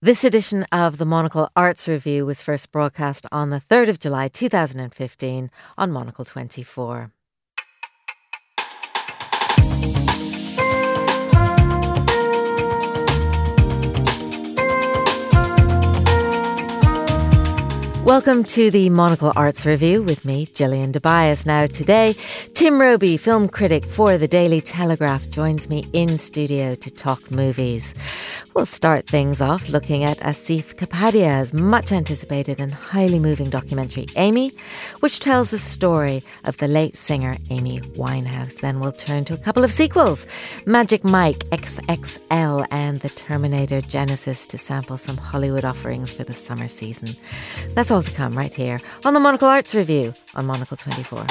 This edition of the Monocle Arts Review was first broadcast on the 3rd of July 2015 on Monocle 24. Welcome to the Monocle Arts Review with me, Gillian Tobias. Now today, Tim Robey, film critic for the Daily Telegraph, joins me in studio to talk movies. We'll start things off looking at Asif Kapadia's much anticipated and highly moving documentary, Amy, which tells the story of the late singer Amy Winehouse. Then we'll turn to a couple of sequels, Magic Mike XXL and The Terminator Genesis, to sample some Hollywood offerings for the summer season. That's all to come right here on the Monocle Arts Review on Monocle 24.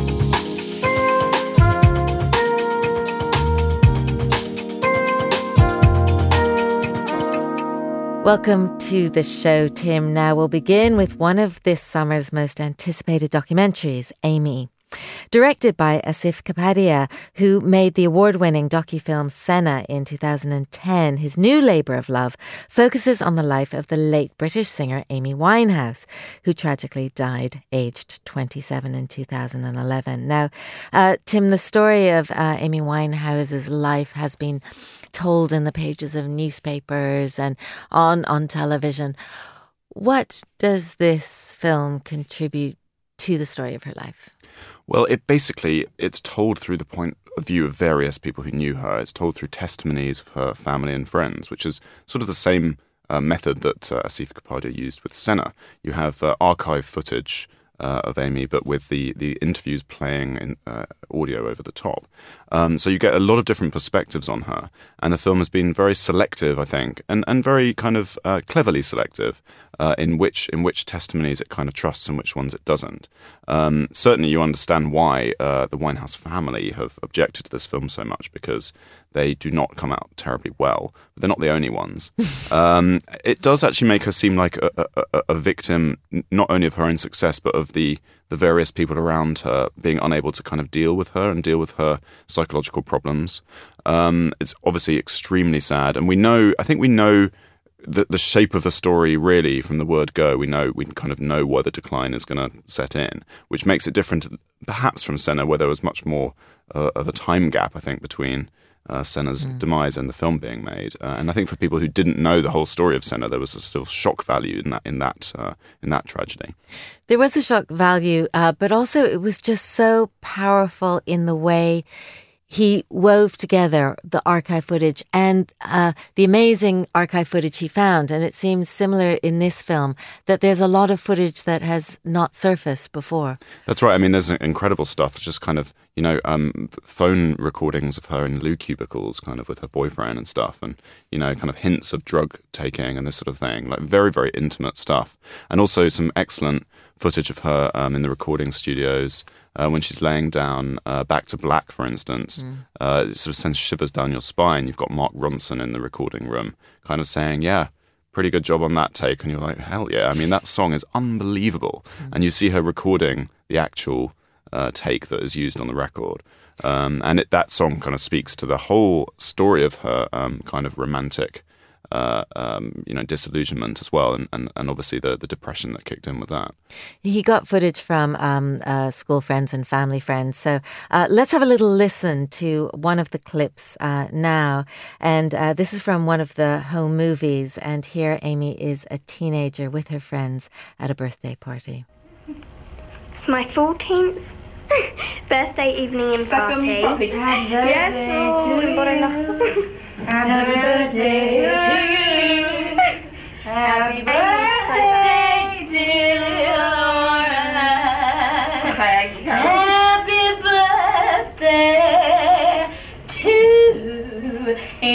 Welcome to the show, Tim. Now we'll begin with one of this summer's most anticipated documentaries, Amy. Directed by Asif Kapadia, who made the award-winning docufilm Senna in 2010, his new labour of love focuses on the life of the late British singer Amy Winehouse, who tragically died aged 27 in 2011. Now, Tim, the story of Amy Winehouse's life has been told in the pages of newspapers and on television. What does this film contribute to the story of her life? Well, it's told through the point of view of various people who knew her. It's told through testimonies of her family and friends, which is sort of the same method that Asif Kapadia used with Senna. You have archive footage of Amy, but with the interviews playing in audio over the top. So you get a lot of different perspectives on her. And the film has been very selective, I think, and very kind of cleverly selective in which testimonies it kind of trusts and which ones it doesn't. Certainly you understand why the Winehouse family have objected to this film so much, because they do not come out terribly well. But they're not the only ones. It does actually make her seem like a victim, not only of her own success, but of the various people around her being unable to kind of deal with her and deal with her psychological problems. It's obviously extremely sad. And we know the shape of the story really from the word go. We kind of know where the decline is going to set in, which makes it different perhaps from Senna, where there was much more of a time gap, I think, between Senna's demise and the film being made. And I think for people who didn't know the whole story of Senna, there was a still shock value in that tragedy. There was a shock value, but also it was just so powerful in the way he wove together the archive footage and the amazing archive footage he found. And it seems similar in this film, that there's a lot of footage that has not surfaced before. That's right. I mean, there's incredible stuff, just kind of, phone recordings of her in loo cubicles, kind of with her boyfriend and stuff, and, kind of hints of drug taking and this sort of thing, like very, very intimate stuff. And also some excellent footage of her in the recording studios, when she's laying down Back to Black, for instance. It sort of sends shivers down your spine. You've got Mark Ronson in the recording room kind of saying, yeah, pretty good job on that take. And you're like, hell yeah. I mean, that song is unbelievable. And you see her recording the actual take that is used on the record. And that song kind of speaks to the whole story of her kind of romantic disillusionment as well, and obviously the depression that kicked in with that. He got footage from school friends and family friends. So let's have a little listen to one of the clips now. And this is from one of the home movies. And here Amy is a teenager with her friends at a birthday party. It's my 14th birthday evening and party. Yes, happy birthday to you. Happy birthday, dear Laura. Happy birthday to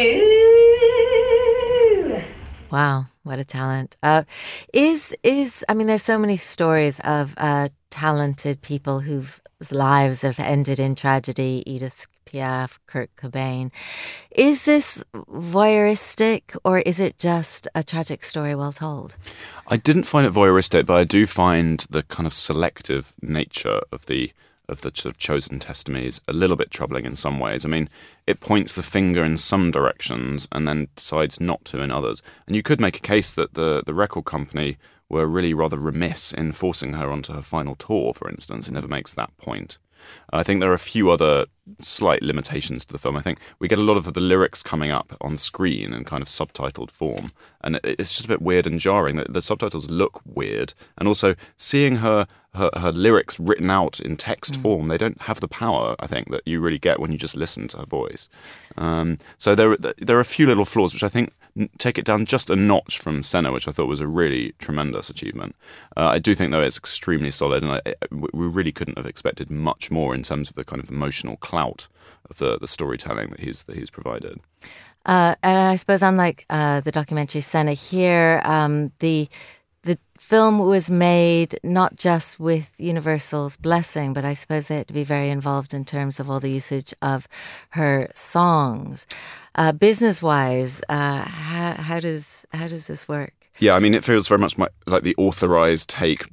you. Wow, what a talent. There's so many stories of talented people whose lives have ended in tragedy. Edith Piaf, Kurt Cobain. Is this voyeuristic, or is it just a tragic story well told? I didn't find it voyeuristic, but I do find the kind of selective nature of the the sort of chosen testimonies a little bit troubling in some ways. I mean, it points the finger in some directions and then decides not to in others. And you could make a case that the record company were really rather remiss in forcing her onto her final tour, for instance. It never makes that point. I think there are a few other slight limitations to the film. I think we get a lot of the lyrics coming up on screen in kind of subtitled form, and it's just a bit weird and jarring. The subtitles look weird, and also seeing her lyrics written out in text form, they don't have the power, I think, that you really get when you just listen to her voice. So there are a few little flaws which I think take it down just a notch from Senna, which I thought was a really tremendous achievement. I do think, though, it's extremely solid, and we really couldn't have expected much more in terms of the kind of emotional clout of the storytelling that he's provided. And I suppose, unlike the documentary Senna here, the film was made not just with Universal's blessing, but I suppose they had to be very involved in terms of all the usage of her songs. Business-wise, how does this work? Yeah, I mean, it feels very much like the authorized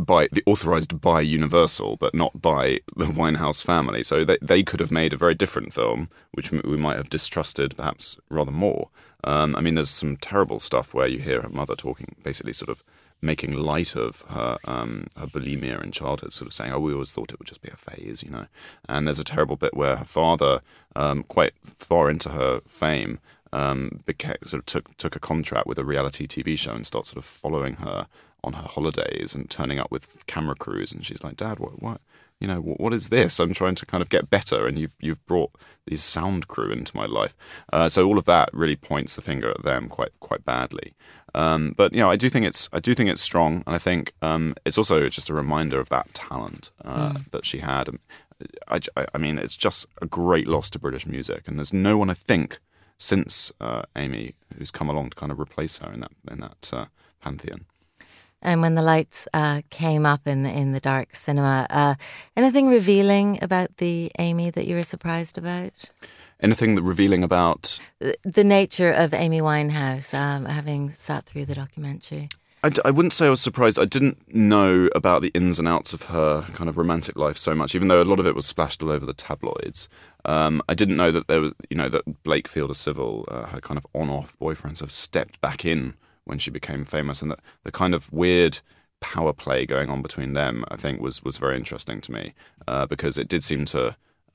by Universal, but not by the Winehouse family. So they could have made a very different film, which we might have distrusted perhaps rather more. I mean, there's some terrible stuff where you hear her mother talking, basically sort of making light of her bulimia in childhood, sort of saying, "Oh, we always thought it would just be a phase," you know. And there's a terrible bit where her father, quite far into her fame, took a contract with a reality TV show and starts sort of following her on her holidays and turning up with camera crews. And she's like, "Dad, what? You know, what is this? I'm trying to kind of get better, and you've brought these sound crew into my life." So all of that really points the finger at them quite badly. But you know, I do think it's strong, and I think it's also just a reminder of that talent that she had. And I mean, it's just a great loss to British music, and there's no one, I think, since Amy who's come along to kind of replace her in that pantheon. And when the lights came up in the dark cinema, anything revealing about the Amy that you were surprised about? Anything that revealing about the nature of Amy Winehouse, having sat through the documentary? I wouldn't say I was surprised. I didn't know about the ins and outs of her kind of romantic life so much, even though a lot of it was splashed all over the tabloids. I didn't know that there was, you know, that Blake Fielder Civil, her kind of on-off boyfriend, sort of stepped back in when she became famous, and that the kind of weird power play going on between them, I think, was very interesting to me, because it did seem to,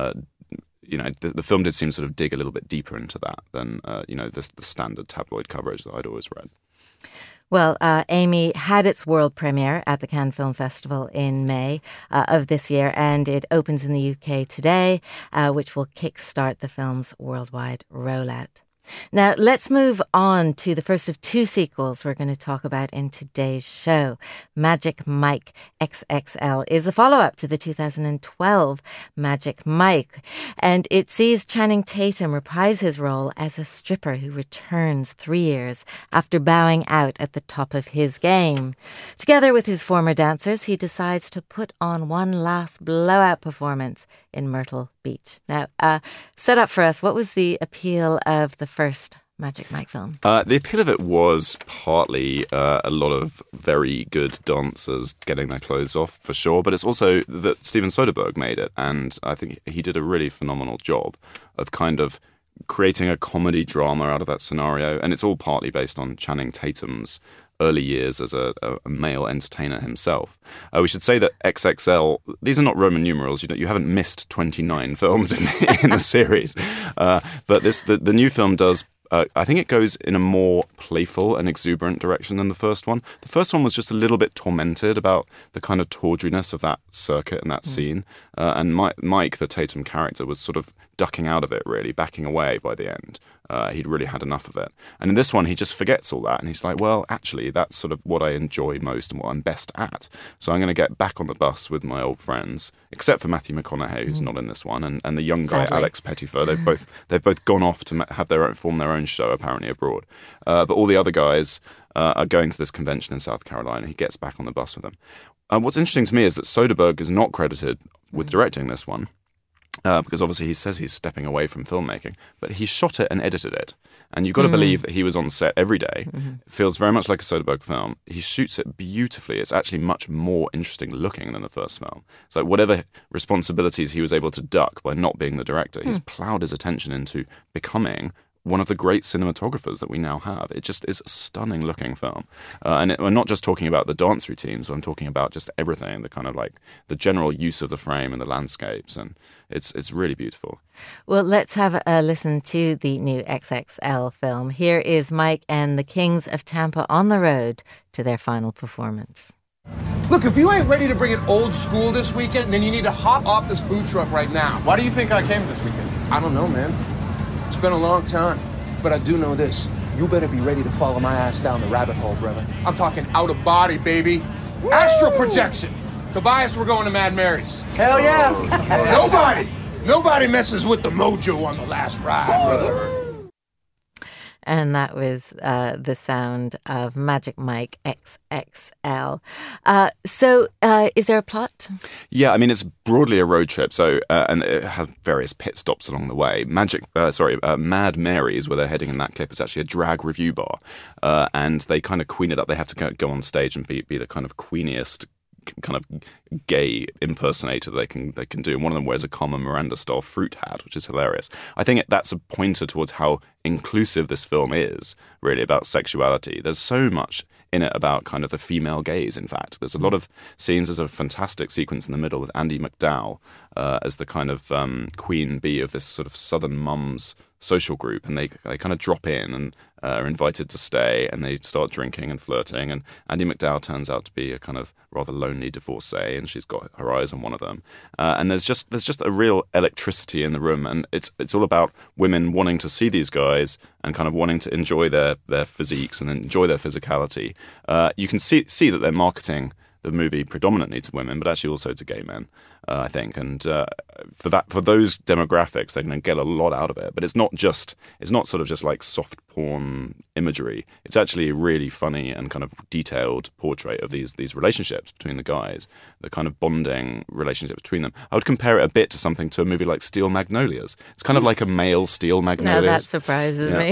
you know, the film did seem to sort of dig a little bit deeper into that than, you know, the standard tabloid coverage that I'd always read. Well, Amy had its world premiere at the Cannes Film Festival in May of this year, and it opens in the UK today, which will kickstart the film's worldwide rollout. Now, let's move on to the first of two sequels we're going to talk about in today's show. Magic Mike XXL is a follow-up to the 2012 Magic Mike, and it sees Channing Tatum reprise his role as a stripper who returns 3 years after bowing out at the top of his game. Together with his former dancers, he decides to put on one last blowout performance in Myrtle Beach. Now, set up for us, what was the appeal of the first Magic Mike film? The appeal of it was partly a lot of very good dancers getting their clothes off, for sure, but it's also that Steven Soderbergh made it, and I think he did a really phenomenal job of kind of creating a comedy drama out of that scenario, and it's all partly based on Channing Tatum's early years as a male entertainer himself. We should say that XXL, these are not Roman numerals. You haven't missed 29 films in the series. But the new film does, I think it goes in a more playful and exuberant direction than the first one. The first one was just a little bit tormented about the kind of tawdriness of that circuit and that scene. And Mike, the Tatum character, was sort of ducking out of it, really, backing away by the end. He'd really had enough of it. And in this one, he just forgets all that. And he's like, well, actually, that's sort of what I enjoy most and what I'm best at. So I'm going to get back on the bus with my old friends, except for Matthew McConaughey, who's not in this one, and the young guy, Sadly. Alex Pettyfer. They've both gone off to form their own show, apparently, abroad. But all the other guys are going to this convention in South Carolina. He gets back on the bus with them. What's interesting to me is that Soderbergh is not credited with directing this one. because obviously he says he's stepping away from filmmaking, but he shot it and edited it. And you've got to believe that he was on set every day. It feels very much like a Soderbergh film. He shoots it beautifully. It's actually much more interesting looking than the first film. It's like whatever responsibilities he was able to duck by not being the director, he's ploughed his attention into becoming one of the great cinematographers that we now have. It just is a stunning looking film. We're not just talking about the dance routines, I'm talking about just everything, the kind of like the general use of the frame and the landscapes, and it's really beautiful. Well, let's have a listen to the new XXL film. Here is Mike and the Kings of Tampa on the road to their final performance. Look, if you ain't ready to bring it old school this weekend, then you need to hop off this food truck right now. Why do you think I came this weekend? I don't know, man. It's been a long time, but I do know this. You better be ready to follow my ass down the rabbit hole, brother. I'm talking out of body, baby. Woo! Astral projection. Tobias, we're going to Mad Mary's. Hell yeah. Nobody messes with the mojo on the last ride, brother. And that was the sound of Magic Mike XXL. So is there a plot? Yeah, I mean, it's broadly a road trip, so and it has various pit stops along the way. Mad Mary's, where they're heading in that clip, is actually a drag review bar. And they kind of queen it up. They have to go on stage and be the kind of queeniest kind of gay impersonator they can do. And one of them wears a Carmen Miranda-style fruit hat, which is hilarious. I think that's a pointer towards how inclusive this film is, really, about sexuality. There's so much in it about kind of the female gaze, in fact. There's a lot of scenes. There's a fantastic sequence in the middle with Andie MacDowell as the kind of queen bee of this sort of Southern mums social group, and they kind of drop in and are invited to stay, and they start drinking and flirting, and Andie MacDowell turns out to be a kind of rather lonely divorcee, and she's got her eyes on one of them, and there's just a real electricity in the room, and it's all about women wanting to see these guys and kind of wanting to enjoy their physiques and enjoy their physicality. You can see that they're marketing the movie predominantly to women, but actually also to gay men, I think. And for those demographics, they're going to get a lot out of it. But it's not sort of just like soft porn imagery. It's actually a really funny and kind of detailed portrait of these relationships between the guys, the kind of bonding relationship between them. I would compare it a bit to a movie like Steel Magnolias. It's kind of like a male Steel Magnolias. Now that surprises me.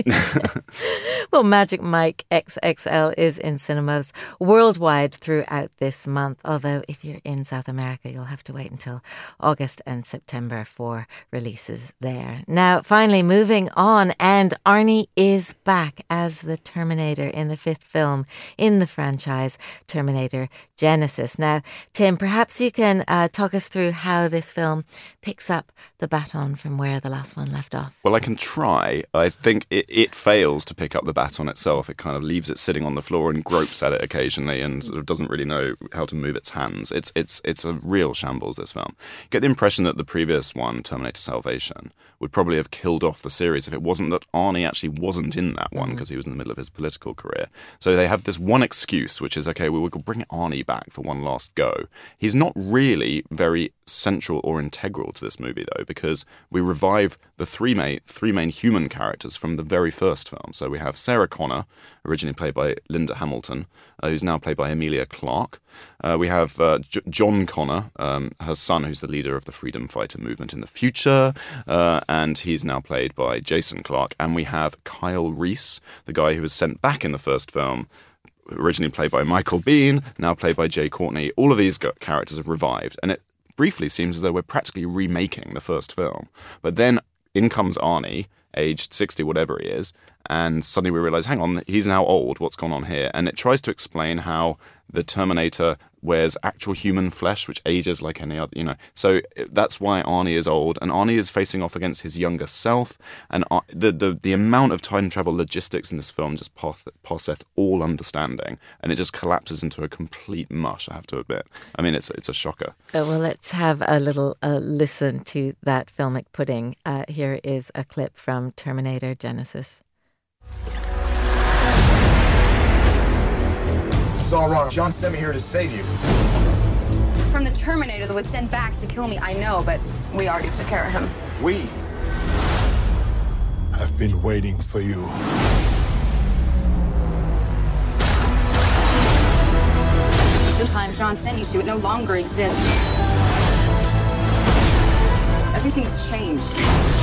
Well, Magic Mike XXL is in cinemas worldwide throughout this month, although if you're in South America, you'll have to wait until August and September for releases there. Now, finally, moving on, and Arnie is back as the Terminator in the fifth film in the franchise, Terminator Genisys. Now, Tim, perhaps you can talk us through how this film picks up the baton from where the last one left off. Well, I can try. I think it fails to pick up the baton itself. It kind of leaves it sitting on the floor and gropes at it occasionally and sort of doesn't really know how to move its hands. It's a real shambles, this film. You get the impression that the previous one, Terminator Salvation, would probably have killed off the series if it wasn't that Arnie actually wasn't in that one because he was in the middle of his political career. So they have this one excuse, which is, okay, well, we could bring Arnie back for one last go. He's not really very central or integral to this movie, though, because we revive the three main human characters from the very first film. So we have Sarah Connor, originally played by Linda Hamilton, who's now played by Emilia Clarke. We have John Connor, her son, who's the leader of the freedom fighter movement in the future, and he's now played by Jason Clarke. And we have Kyle Reese, the guy who was sent back in the first film, originally played by Michael Biehn, now played by Jai Courtney. All of these characters have revived, and it briefly seems as though we're practically remaking the first film. But then in comes Arnie, aged 60, whatever he is, and suddenly we realise, hang on, he's now old, what's gone on here? And it tries to explain how the Terminator wears actual human flesh, which ages like any other, So that's why Arnie is old, and Arnie is facing off against his younger self, and the amount of time travel logistics in this film just passeth all understanding, and it just collapses into a complete mush, I have to admit. I mean, it's a shocker. Well, let's have a little listen to that filmic pudding. Here is a clip from Terminator Genisys. This is all wrong. John sent me here to save you. From the Terminator that was sent back to kill me, I know, but we already took care of him. We have been waiting for you. The time John sent you to, it no longer exists. Everything Everything's changed.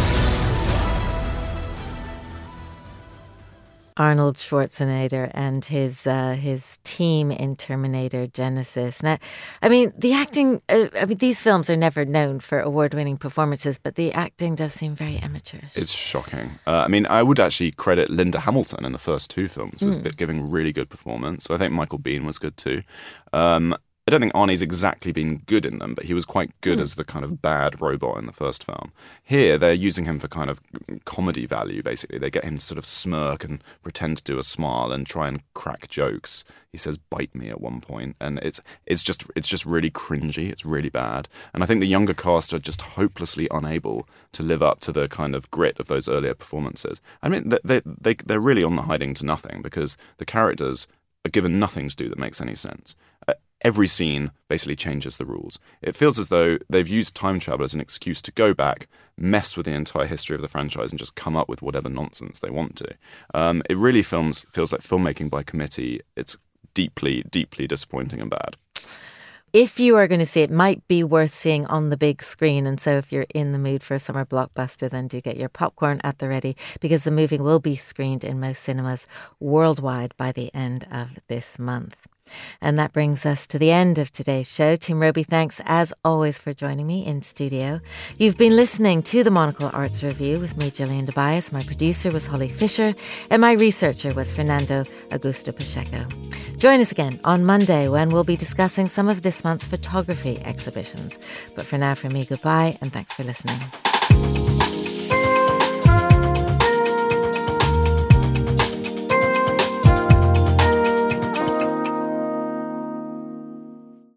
Arnold Schwarzenegger and his team in Terminator Genisys. Now, I mean, the acting, these films are never known for award-winning performances, but the acting does seem very amateurish. It's shocking. I would actually credit Linda Hamilton in the first two films with giving really good performance. I think Michael Biehn was good too. I don't think Arnie's exactly been good in them, but he was quite good as the kind of bad robot in the first film. Here, they're using him for kind of comedy value, basically. They get him to sort of smirk and pretend to do a smile and try and crack jokes. He says, "Bite me" at one point, and it's just really cringy. It's really bad. And I think the younger cast are just hopelessly unable to live up to the kind of grit of those earlier performances. I mean, they're really on the hiding to nothing because the characters are given nothing to do that makes any sense. Every scene basically changes the rules. It feels as though they've used time travel as an excuse to go back, mess with the entire history of the franchise, and just come up with whatever nonsense they want to. It really feels like filmmaking by committee. It's deeply, deeply disappointing and bad. If you are going to see it, might be worth seeing on the big screen. And so if you're in the mood for a summer blockbuster, then do get your popcorn at the ready, because the movie will be screened in most cinemas worldwide by the end of this month. And that brings us to the end of today's show. Tim Robey, thanks as always for joining me in studio. You've been listening to the Monocle Arts Review with me, Gillian DeBias. My producer was Holly Fisher and my researcher was Fernando Augusto Pacheco. Join us again on Monday when we'll be discussing some of this month's photography exhibitions. But for now, from me, goodbye and thanks for listening.